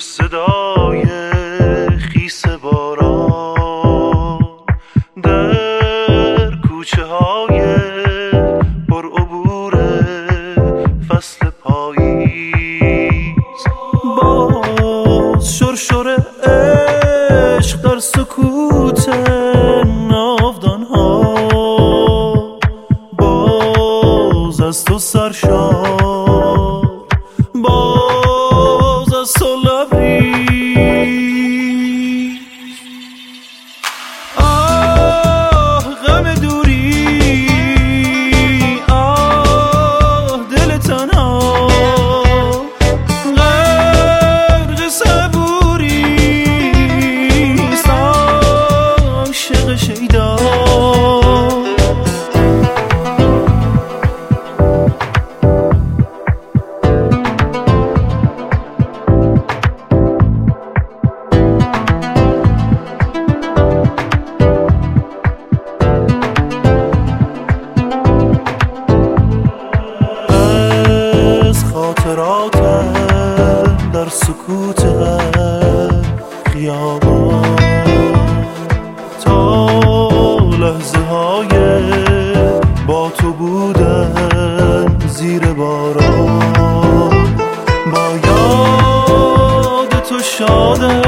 صدای خیس باران در کوچه های پرعبور فصل پاییز، باز شرشر عشق در سکوت ناودان ها، باز از تو سرشار، باز از تو لبریز. آه غم دوری، آه دل تنها، غرق صبوری است عاشق شیدا. خاطراتم در سکوت خیابان، تا لحظه های با تو بودن زیر باران، با یاد تو شادم